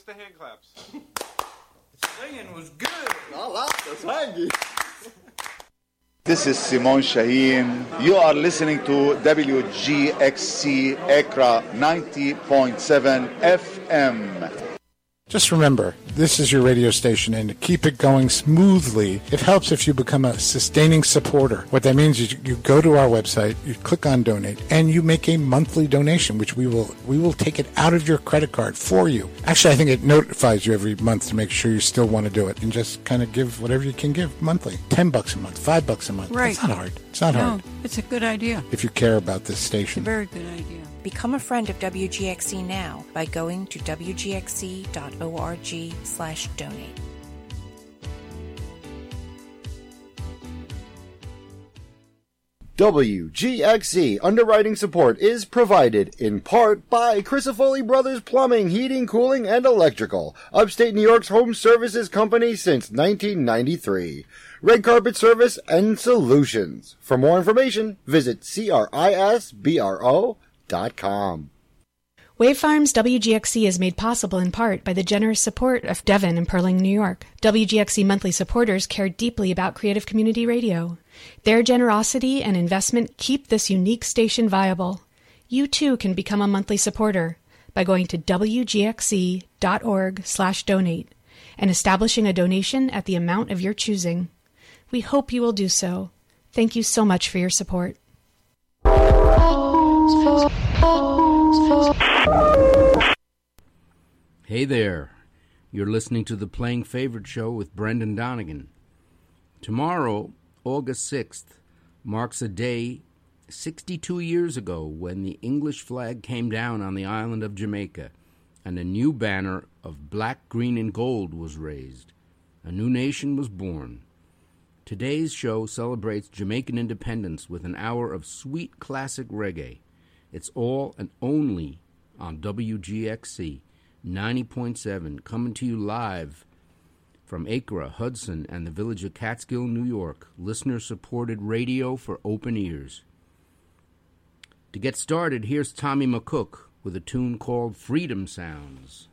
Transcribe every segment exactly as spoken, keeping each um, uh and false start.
the hand claps. The singing was good. Olá, sangue. This is Simon Shaheen. You are listening to W G X C Accra ninety point seven F M. Just remember, this is your radio station, and to keep it going smoothly, it helps if you become a sustaining supporter. What that means is you go to our website, you click on donate, and you make a monthly donation, which we will we will take it out of your credit card for you. Actually, I think it notifies you every month to make sure you still want to do it, and just kind of give whatever you can give monthly. Ten bucks a month, five bucks a month. Right. It's not hard. It's not no, hard. It's a good idea. If you care about this station. It's a very good idea. Become a friend of W G X C now by going to W G X C dot org slash donate. W G X C underwriting support is provided in part by Crisafulli Brothers Plumbing, Heating, Cooling, and Electrical, upstate New York's home services company since nineteen ninety-three. Red Carpet Service and Solutions. For more information, visit C R I S B R O dot com. Wave Farms W G X C is made possible in part by the generous support of Devon and Perling, New York. W G X C monthly supporters care deeply about creative community radio. Their generosity and investment keep this unique station viable. You too can become a monthly supporter by going to W G X C dot org slash donate and establishing a donation at the amount of your choosing. We hope you will do so. Thank you so much for your support. Hey there. You're listening to the Playing Favorite Show with Brendan Donegan. Tomorrow, August sixth, marks a day sixty-two years ago when the English flag came down on the island of Jamaica and a new banner of black, green, and gold was raised. A new nation was born. Today's show celebrates Jamaican independence with an hour of sweet classic reggae. It's all and only on W G X C ninety point seven, coming to you live from Accra, Hudson, and the village of Catskill, New York. Listener-supported radio for open ears. To get started, here's Tommy McCook with a tune called Freedom Sounds.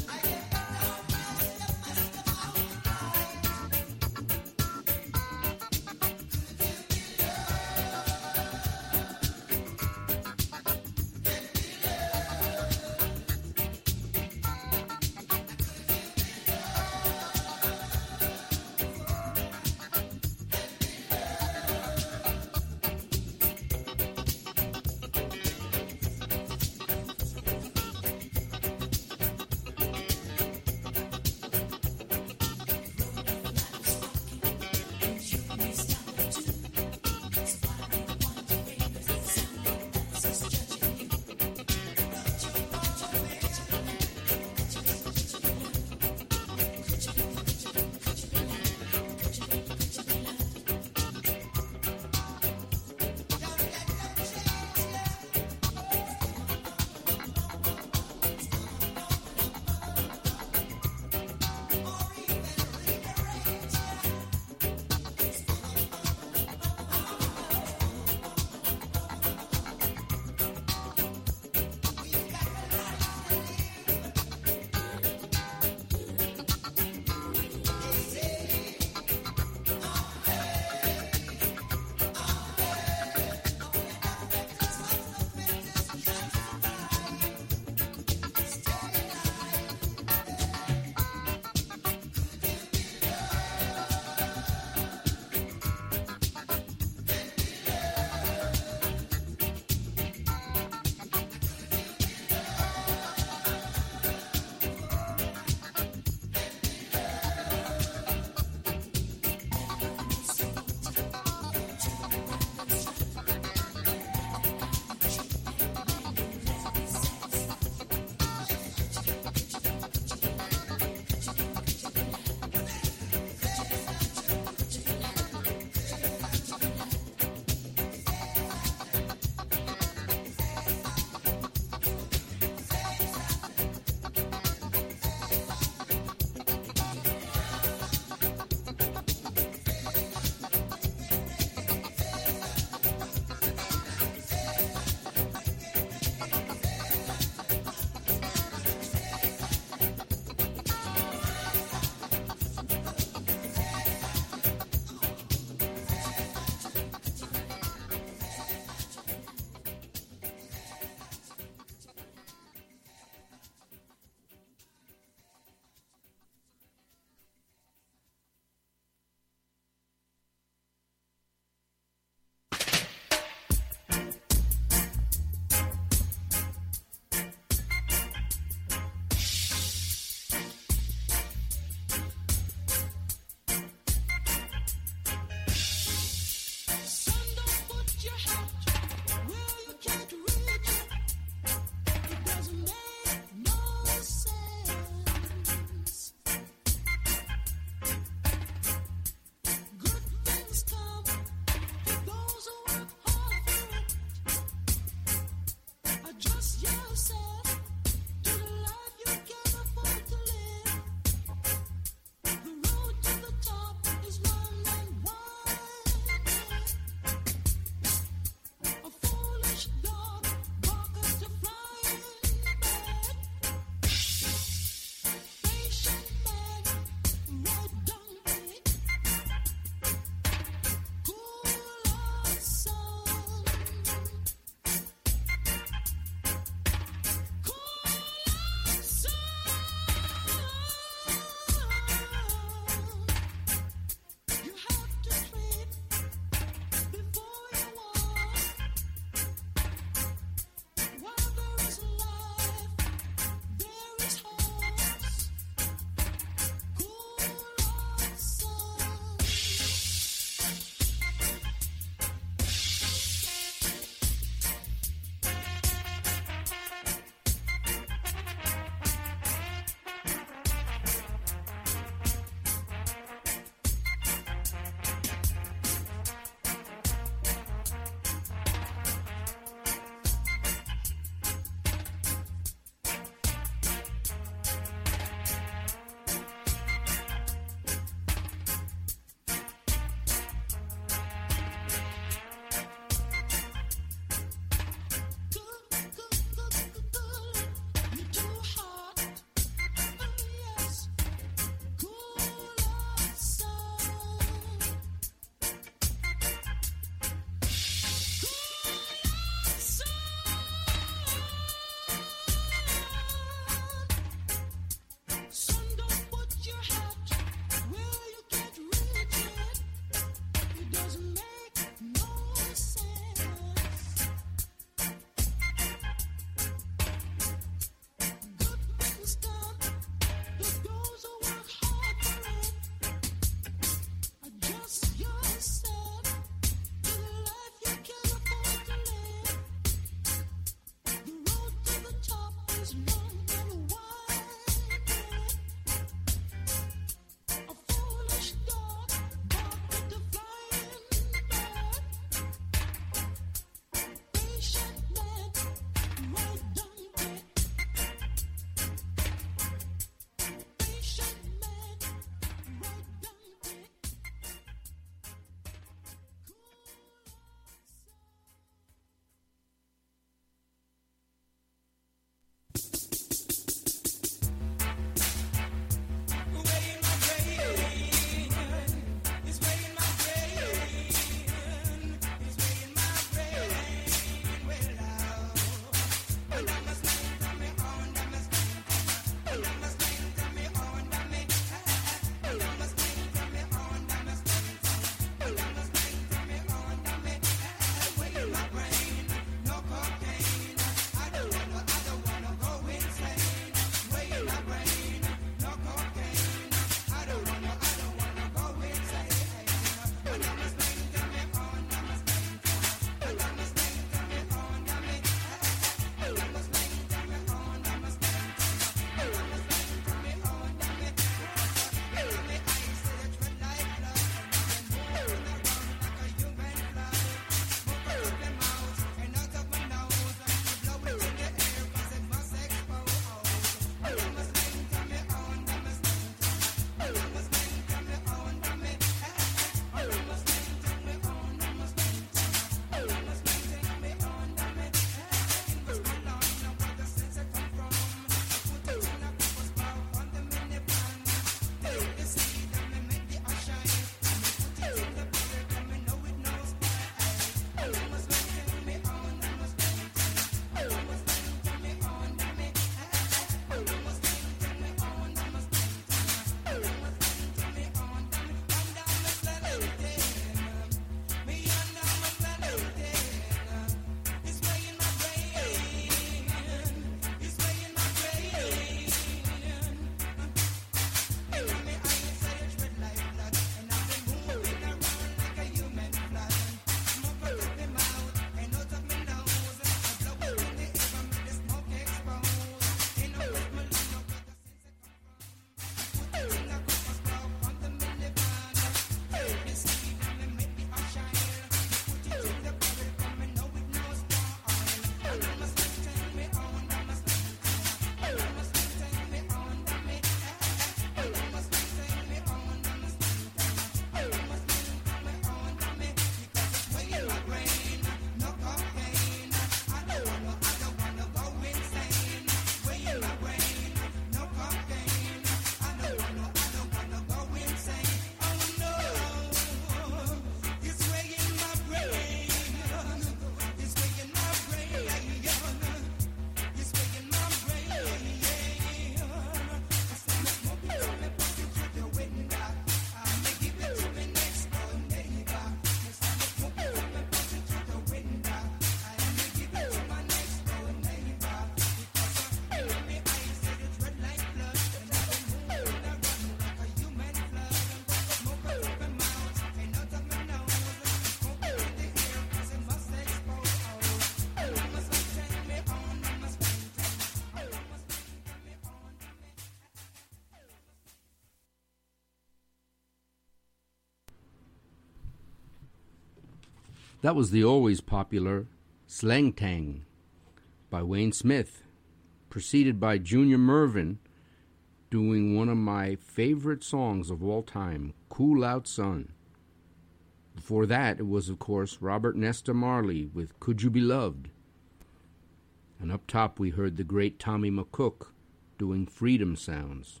That was the always popular Slang Tang by Wayne Smith, preceded by Junior Mervin doing one of my favorite songs of all time, Cool Out Son. Before that, it was, of course, Robert Nesta Marley with Could You Be Loved. And up top, we heard the great Tommy McCook doing Freedom Sounds.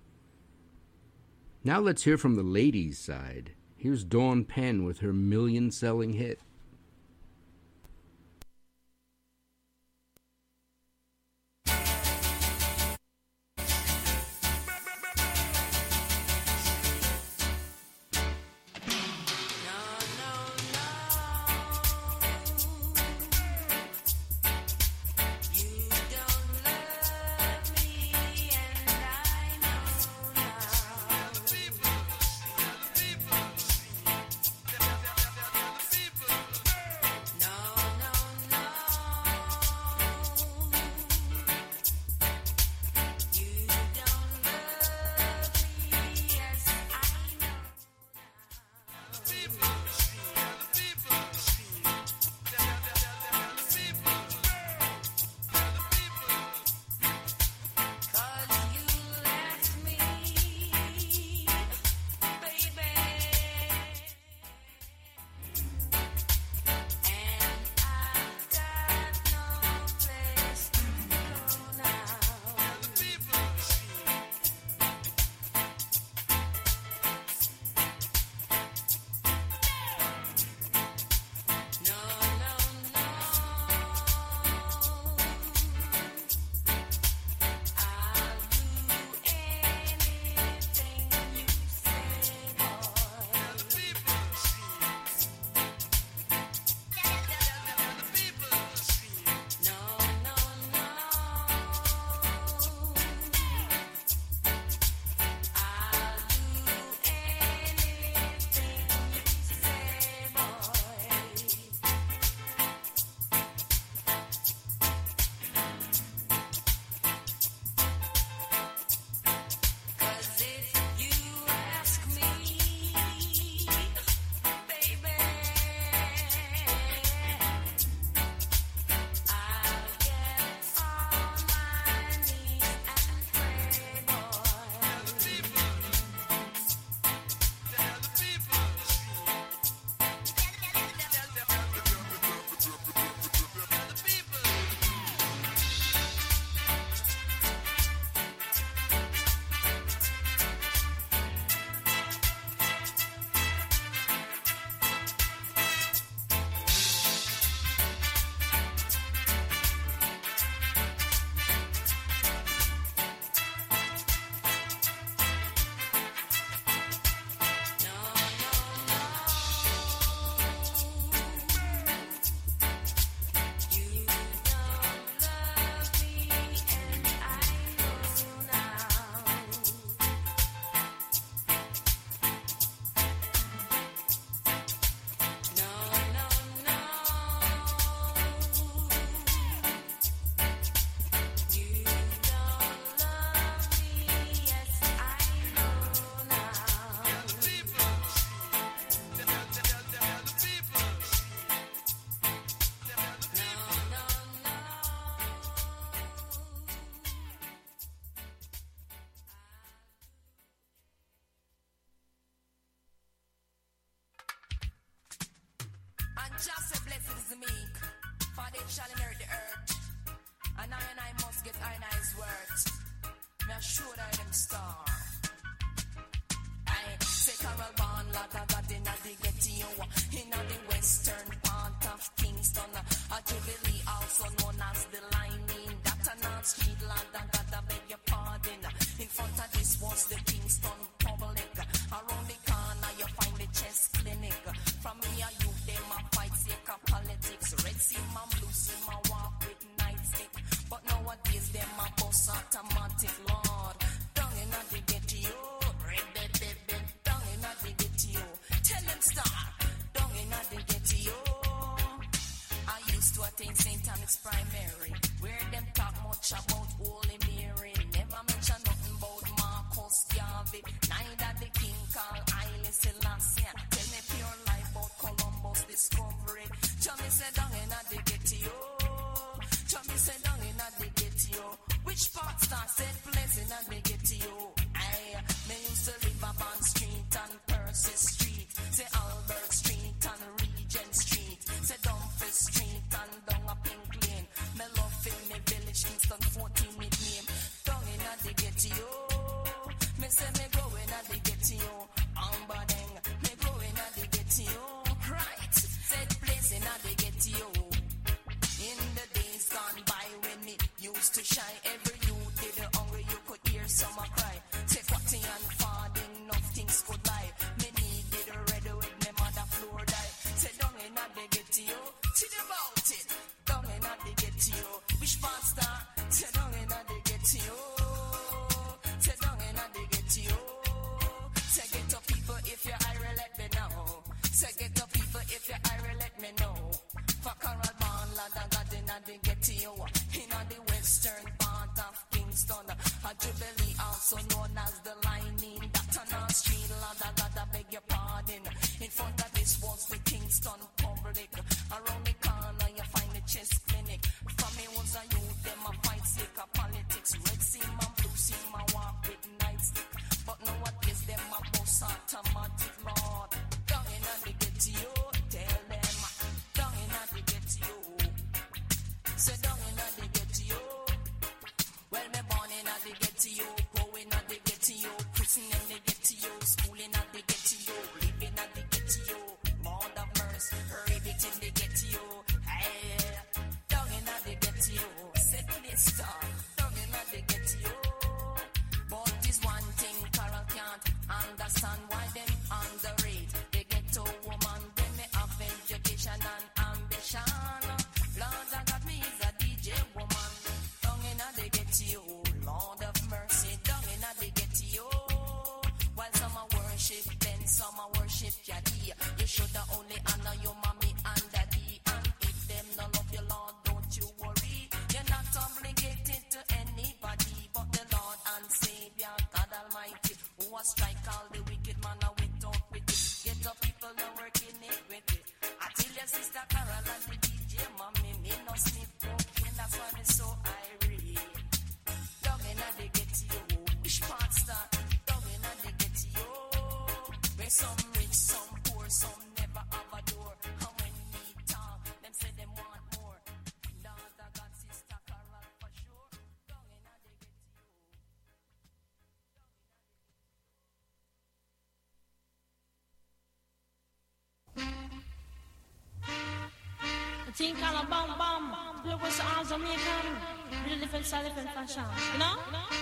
Now let's hear from the ladies' side. Here's Dawn Penn with her million-selling hit. Just say blessed is the meek, for they shall inherit the earth. And I and I must get I and I's worth. Me assured I them star. I say Carol Bond, lot of God in the ghetto, in the western part of Kingston. A Jubilee, also known as the Lining. That a North Street land, and God I beg your pardon. In front of this was the Kingston Public. Around the corner you find the chess clinic. From me a youth, them a fight sick of politics. Red Sim and Blue Sim a walk with nightstick. But nowadays them a bus automatic, Lord. Down in the ghetto, red dead dead dead. Down in the ghetto, tell them stop. Down in the ghetto. I used to attend Saint Thomas Primary, where them talk much about Holy Mary. Never mention nothing about Marcus Garvey, neither the King called Haile Selassie. Tell me pure life about Columbus discovery. used to shine. Every youth did the hungry, you could hear some a cry. Take what thing and fad, enough things could buy. Me needed a red with me mother floor die. Say down in a they get to you, tell about it. Down in a they get to you, which pastor? Say down in a they get to you. Say down in a they get to you. Say get to people if you're irate, let me know. Say get to people if you're irate, let me know. For Coral Bond, lad, I got in a they get to you. In a the western part of Kingston, a Jubilee also known as the Lining. That on our street, lad, I gotta beg your pardon. In front of this was the Kingston Public. Around the corner you find the chess clinic. From me was a youth, them a fight sick of politics. Red seam and blue seam, I walk with nightstick. But nowadays them a boss automatic, Lord. Down in a they get to you, tell them. Down in a they get to you. Say down in a they get to you. Well, me born in a they get to you. Growing a they get to you. Christening they get to you. Schooling a they get to you. Living a they get to you. Lord of mercy, everything they get to you. Hey, down in a they get to you. Set me star. Down in a they get to you. But this one thing Carol can't understand why them underrate. They get to woman, then me have education and ambition. Lord, I got me is a D J woman. Down in a they get to you. Lord of mercy, down in a they get to you. While some a worship, then some a worship Jadi. You shoulda only honor your mommy and daddy. And if them no love you, Lord, don't you worry. You're not obligated to anybody but the Lord and Savior, God Almighty, who will strike all the wicked man without with it. Get the people that working it with it. I tell your sister Carol and the D J mommy, me no sniff cocaine, that's why me so irate. Down in a they get to you, which part start? Down in a they get to you. Where some rich, some poor, some never have a door. And when we talk, them say them want more. Lord, I got sister Carol for sure. Down in a they get to you. I think I'll bam bam. Look what's all Jamaican. Really different style, different fashion. You know?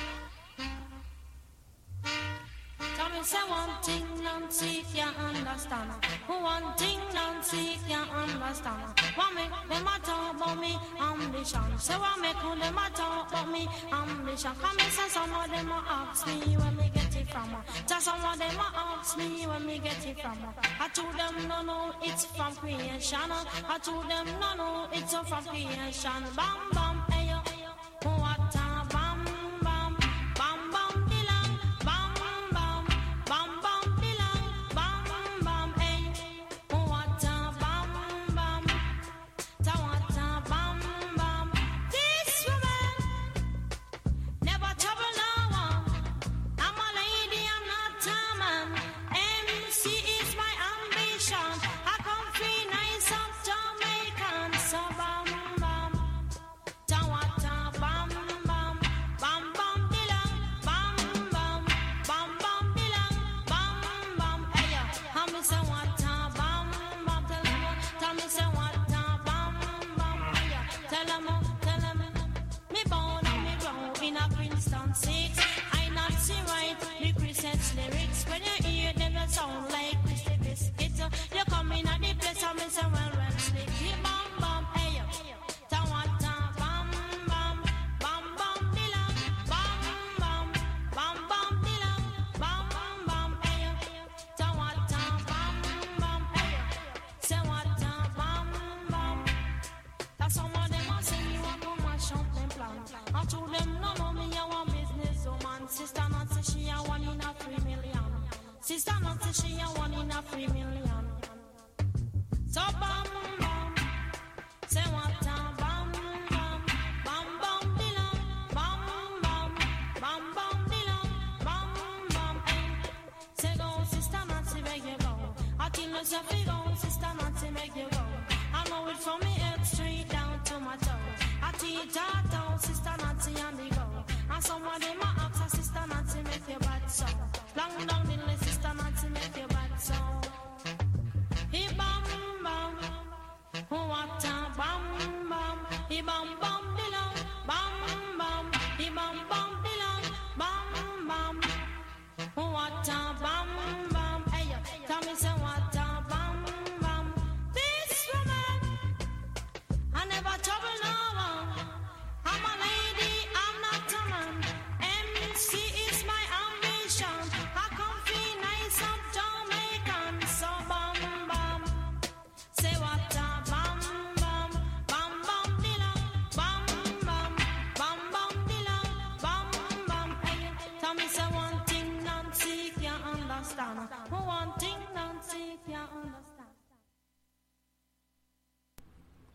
Tell me, say one thing, Nancy can't understand. One thing, Nancy can't understand. What make them a talk about me ambition? Say what make them a talk about me ambition? Come and say some of them a ask me where me get it from. Just some of them a ask me where me get it from. I told them no no, it's from creation. I told them no no, it's from creation. Bam bam, ayo, what a bam bam, bam bam dilang, bam bam, bam bam dilang, bam bam, ayo, what a bam bam, ta what a bam bam. This woman never trouble no one. I'm a lady, I'm not a man. M C is my ambition. I come free nice of Jamaican. So bam bam, ta what a bam bam, bam bam dilang, bam bam, bam bam dilang, bam bam. Hey yo, how me say what a bam bam? Tell me, tell me say what a bam bam. Hey yo, tell me, tell me. Me born and me grow in a Princeton six. I not see right me Christian's lyrics. When you hear them, you sound like Christy Biscuit. You come in at the place and me say well well slick. He bam bam, hey yo, ta what a bam bam, bam bam dilang, bam bam, bam bam dilang, bam bam, hey yo, ta what a bam bam, hey yo, say what a bam bam. That's some of them a say you a go mash up them plans. I told them no no me a one business woman. Sister not say she a one in a three million. Sister not say she a one in a three million. So bam bam, say what a bam bam, bam bam dilang, bam bam, bam bam dilang, bam bam. Hey, say go sister Nancy make you go. I tell you say fi go sister Nancy make you go. I know it from me head straight down to my toes. I teach her down sister Nancy and me go. And some of them a ask her sister Nancy make you bad so. Long down the list sister Nancy make you bad so. He bam bam, what a bam bam, he bam bam dilang, bam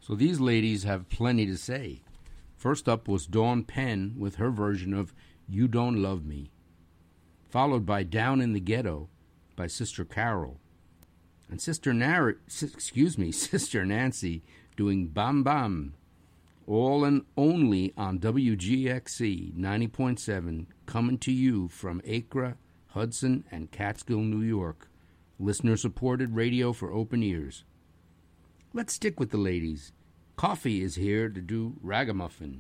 So these ladies have plenty to say. First up was Dawn Penn with her version of You Don't Love Me, followed by Down in the Ghetto by Sister Carol, and Sister Nar- excuse me, Sister Nancy doing Bam Bam, all and only on W G X C ninety point seven, coming to you from Acra, Hudson, and Catskill, New York. Listener-supported radio for open ears. Let's stick with the ladies. Coffee is here to do Ragamuffin.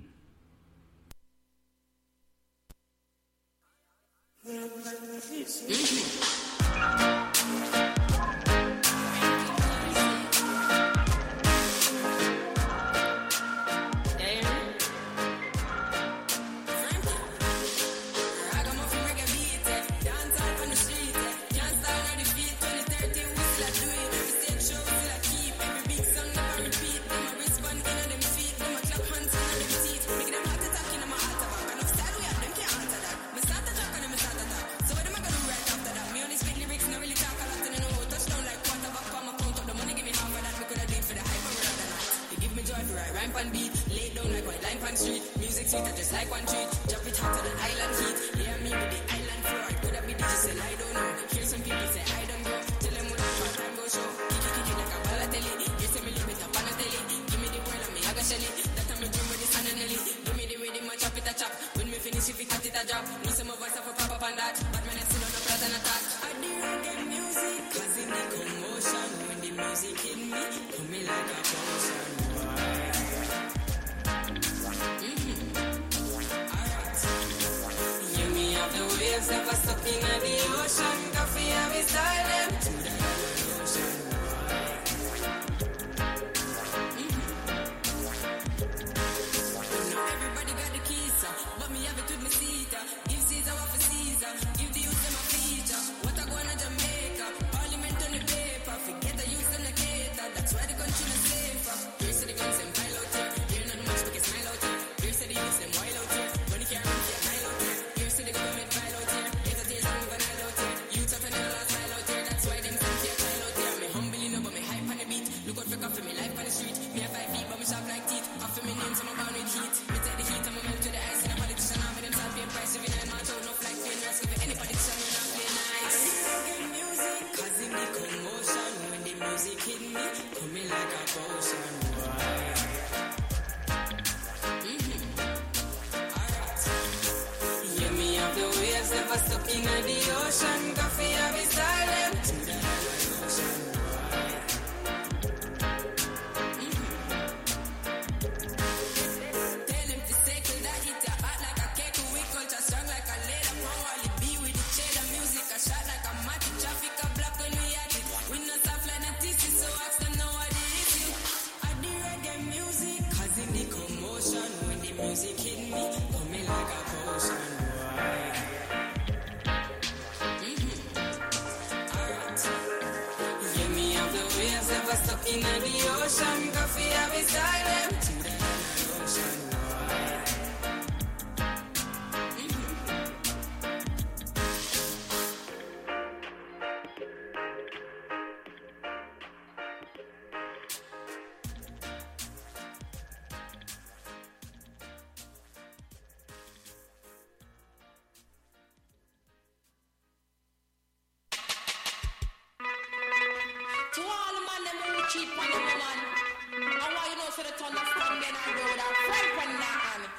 cheap on the woman. And why you know so that understand then I know that friend from that and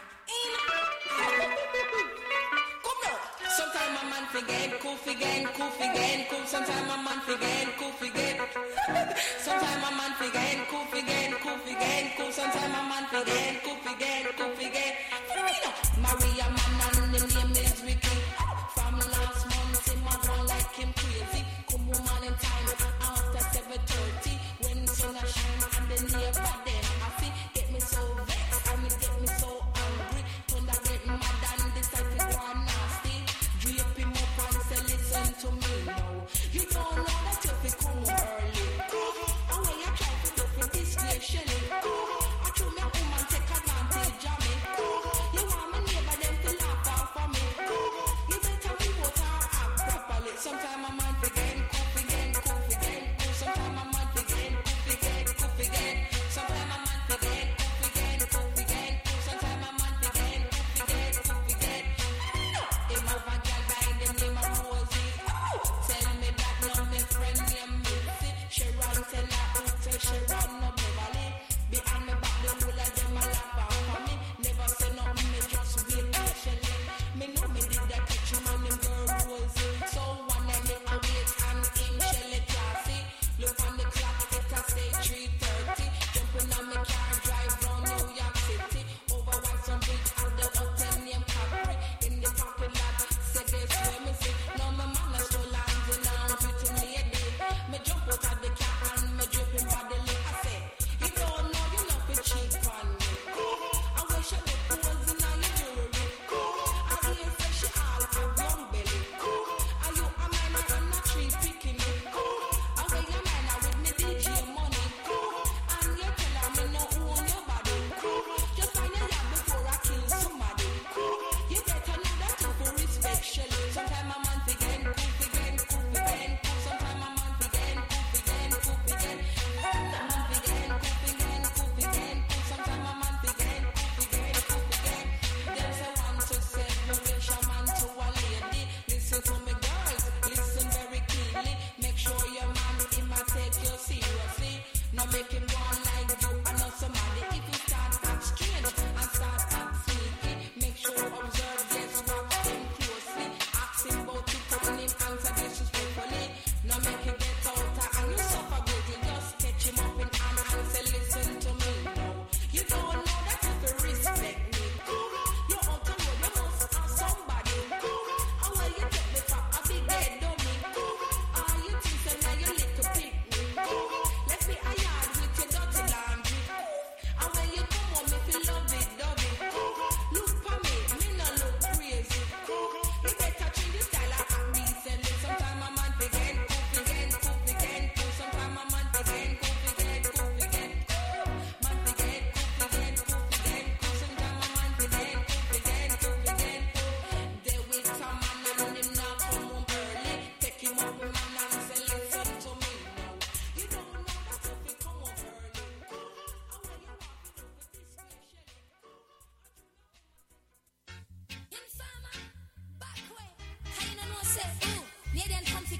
come now. Sometimes my man forget, cool forget, cool forget, cool. Sometimes my man forget, cool forget. Sometimes my man forget, cool forget, cool forget, cool. Sometimes my man forget, cool forget, cool forget. Maria man and the name is Ricky. From last month him a run like him crazy. Come woman in time after seven thirty. When sun a shine and the neighbor them happy. Get me so vexed and it get me so angry. Thunder get mad and decide to go nasty. Drape him up and say listen to me now. You don't know that if you come early. And when you try to do for this station, I told me a woman take a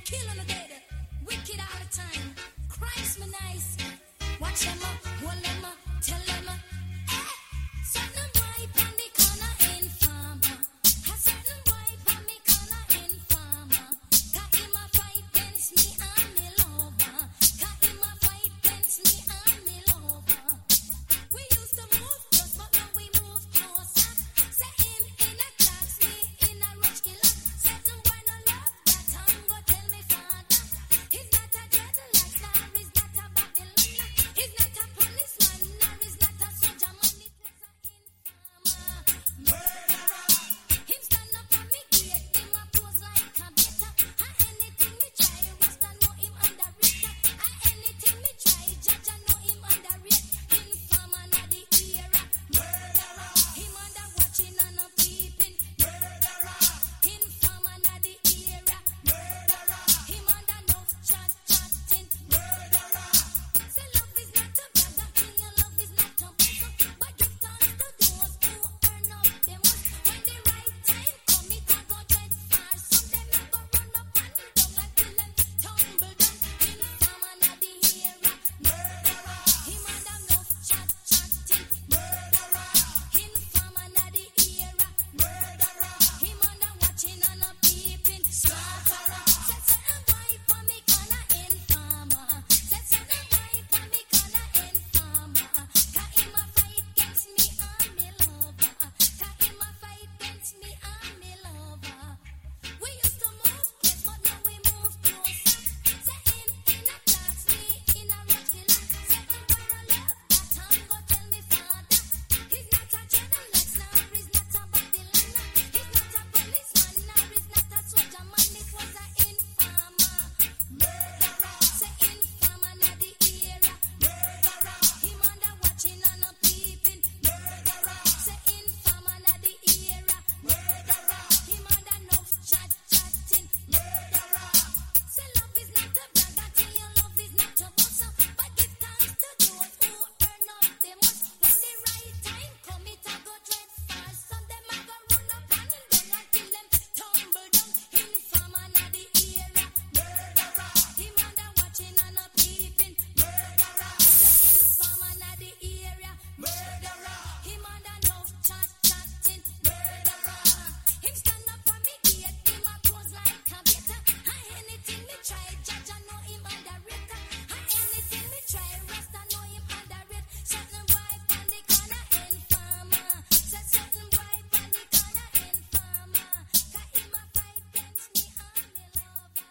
kill on the dead, wicked all the time. Christ me nice. Watch them up, hold them up, tell them up. Eh, certain boy pon the corner informer. A certain boy pon me corner informer. Got him a fight against me and me lover. Got him a fight against me and me lover. We used to move close, but now we move closer. Say him in a class, me in a rush killer. Certain boy no love that I'm go tell me father. He's not a dreadlock, nor is not a Babylon. He's not a policeman, nor is not a soldier man. It was a informer, murderer. Him stand up on me gate, him a pose like a better. And anything me try, Rasta know him underrate. And anything me try, Judge I know him underrate. Informer na the era, murderer. Him under watching and a peeping, murderer. Informer na the era, murderer. Him under no chat chatting, murderer. Say love is not a bag of thing, your love is not a buzzer. But give thanks to those who earn up them most. When the right time come, it a go dread far. Some them a go run up and down until them tumble down. Informer na the era, murderer. Him under no chat chatting, murderer. Informer na the era, murderer. Him under watching and a peeping, slaughterer. Say certain boy pon me corner informer. Say certain boy pon me corner informer. Got him a fight against me and me lover. Got him a fight against me and me lover. We used to move close, but now we move closer. Say him in a class, me in a rush killer. Certain boy no love that I'm go tell me father. He's not a dreadlock, nor is not a Babylon. He's not a policeman, nor is not a soldier man. It was a informer, murderer. Say informer na the era, murderer. Him under watching and a peeping, murderer. Say informer na the era, murderer. Him under no chat chatting, murderer. Say love is not a bag of thing, your love is not a buzzer. But give thanks to those who earn up them most. When the right time come, it a go dread far. Some them a go run up and down until them tumble down. Informer na the era, murderer. Him under watching and a peeping, murderer. Say informer na the era, murderer. Him under no chat chatting, murderer. Him stand up on me gate, him a pose like a better. And anything me try, Judge I know him underrate. And anything me try, Rasta know him underrate. Certain boy pon the corner informer. Say certain boy pon the corner informer. Got him a fight against me and me lover.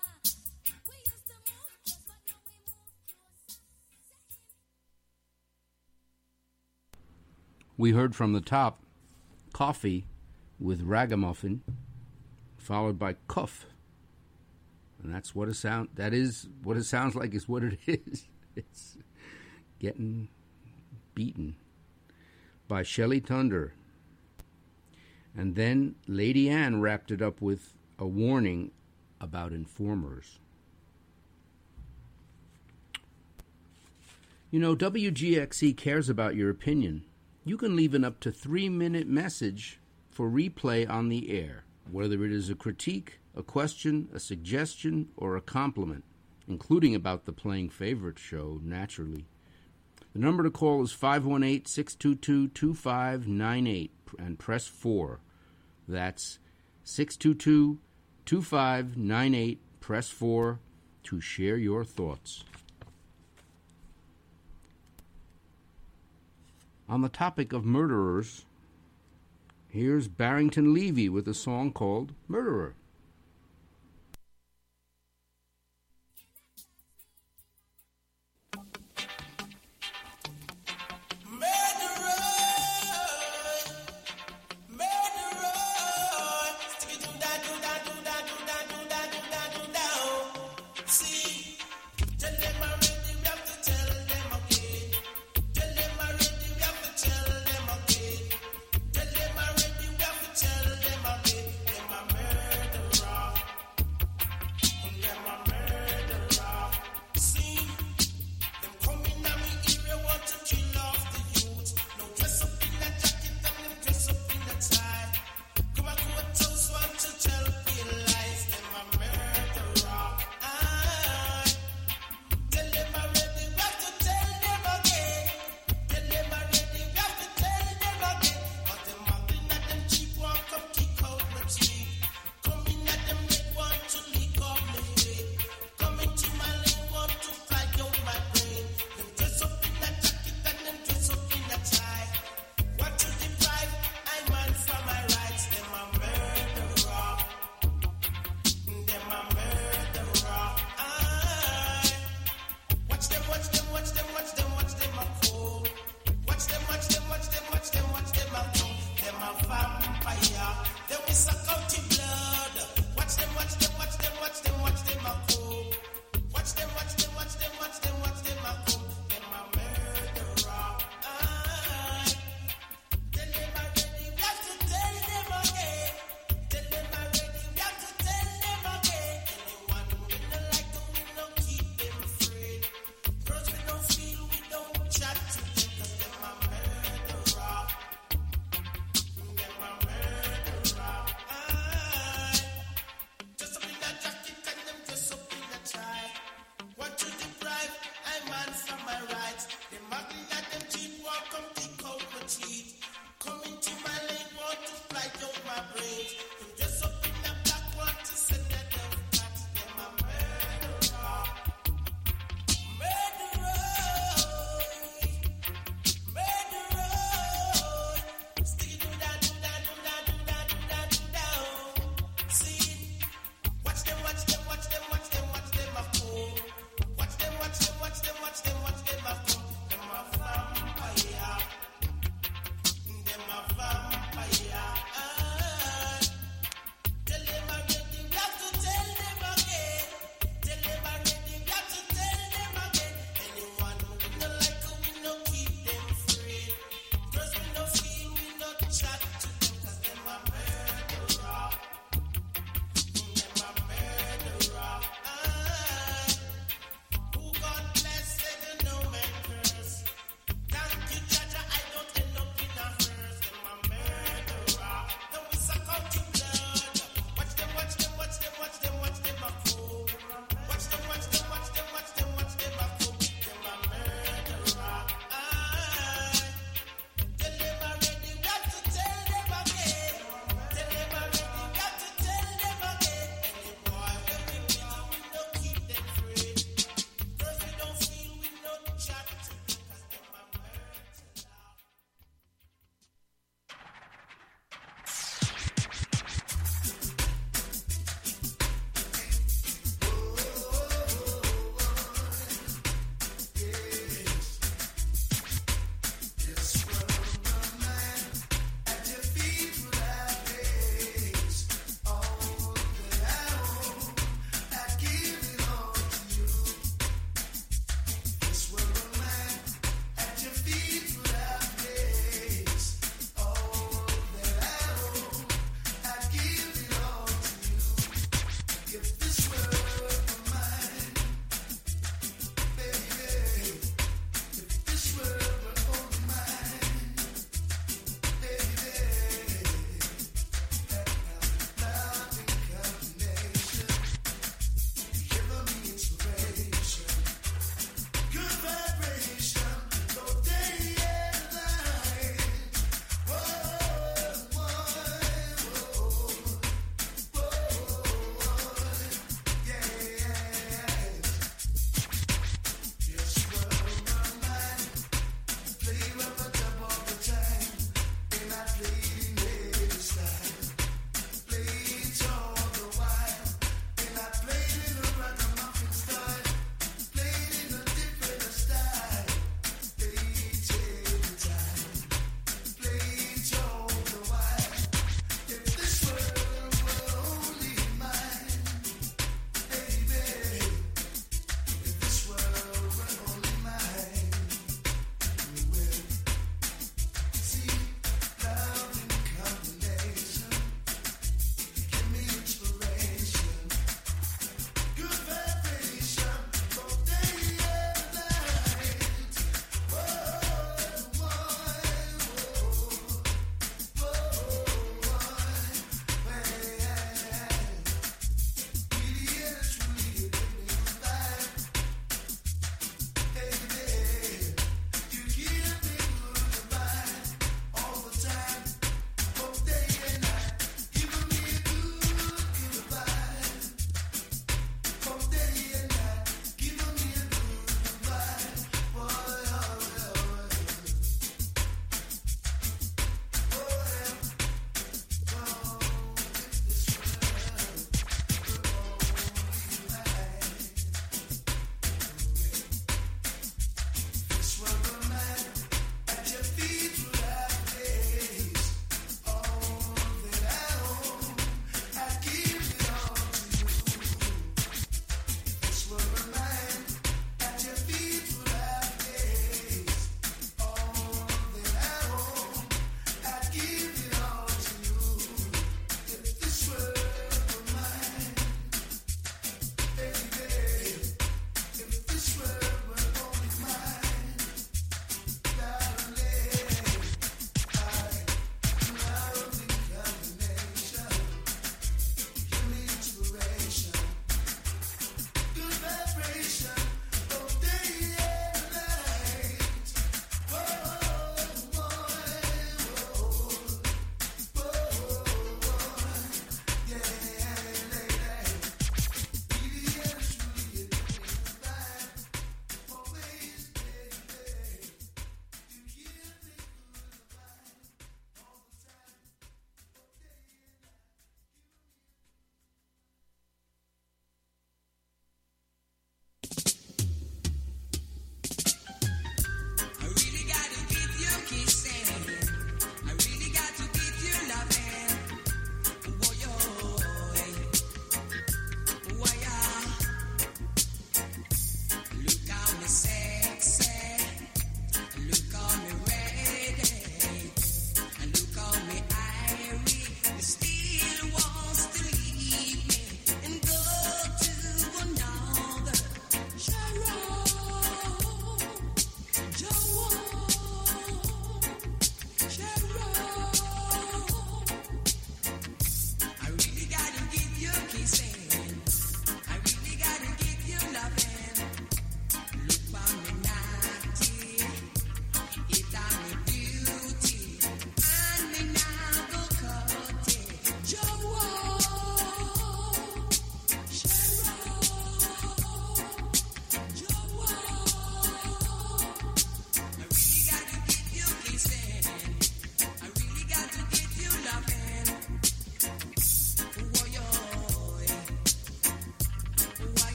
We used to move close, but now we move closer. We heard from the top Coffee with Ragamuffin, followed by Cuff. And that's what it sound that is what it sounds like is what it is. It's getting beaten by Shelly Thunder. And then Lady Ann wrapped it up with a warning about informers. You know, W G X C cares about your opinion. You can leave an up to three-minute message for replay on the air, whether it is a critique, a question, a suggestion, or a compliment, including about the Playing Favorite show, naturally. The number to call is five one eight, six two two, two five nine eight and press four. That's six two two, two five nine eight, press four to share your thoughts. On the topic of murderers, here's Barrington Levy with a song called Murderer. Tell them I'm ready, we have to tell them again. Them a murder. chat to them 'cause them a murderer. Them a murderer. Aye. Who God bless, say the no man curse. Thank you, Jaja, I don't end up in a hearse. Them a murderer. Then we suck out your blood. Watch them, watch them, watch them, watch them, watch them a cool. Watch them, watch them, watch them, watch them, watch them a cool. Them a murderer. Aye. Tell them already what to tell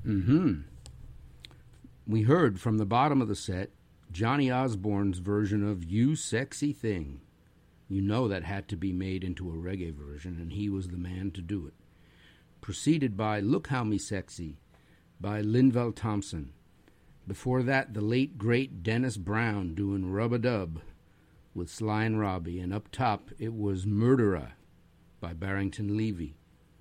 Mm-hmm. We heard from the bottom of the set Johnny Osborne's version of You Sexy Thing. You know that had to be made into a reggae version, and he was the man to do it. Preceded by Look How Me Sexy by Linval Thompson. Before that, the late, great Dennis Brown doing Rub-a-Dub with Sly and Robbie. And up top, it was Murderer by Barrington Levy.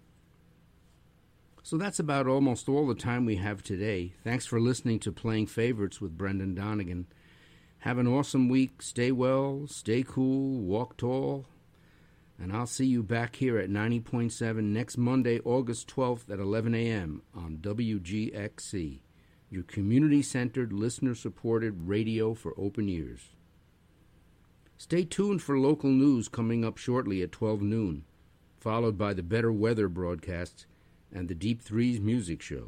So that's about almost all the time we have today. Thanks for listening to Playing Favorites with Brendan Donegan. Have an awesome week. Stay well, stay cool, walk tall. And I'll see you back here at ninety point seven next Monday, August twelfth at eleven a.m. on W G X C, your community-centered, listener-supported radio for open ears. Stay tuned for local news coming up shortly at twelve noon, followed by the Better Weather broadcasts and the Deep Threes Music Show.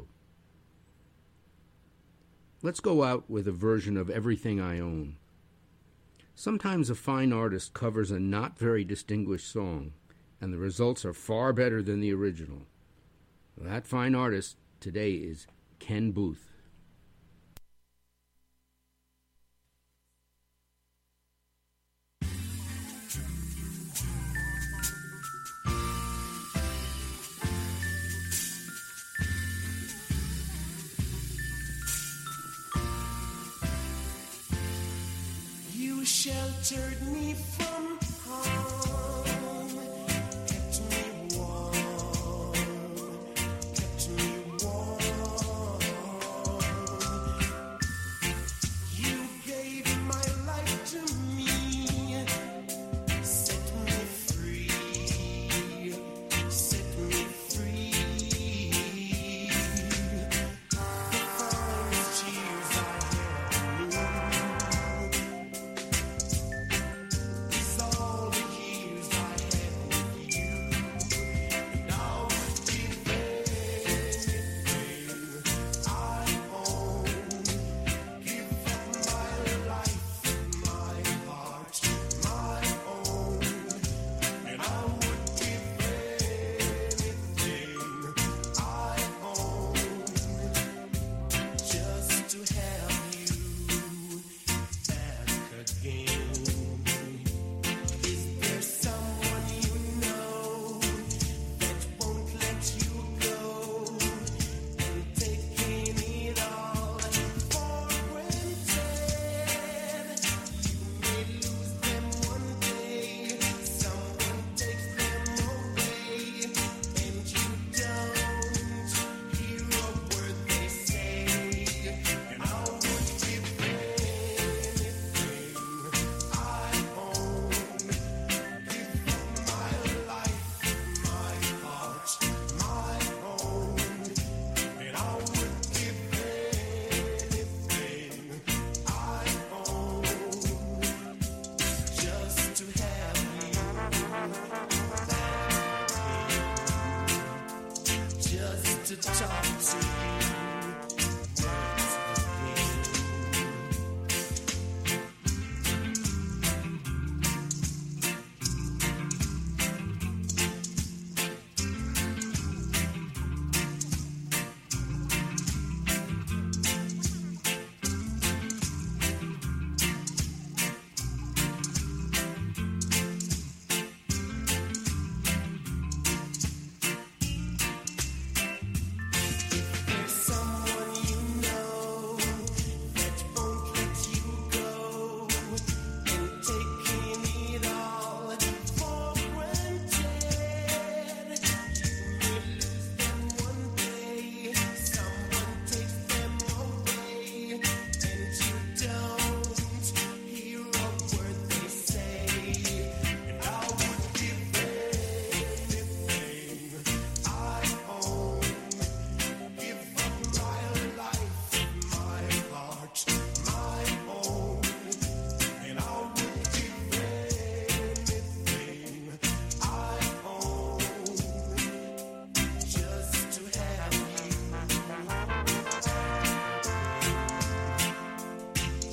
Let's go out with a version of Everything I Own. Sometimes a fine artist covers a not very distinguished song, and the results are far better than the original. That fine artist today is Ken Booth. You sheltered me from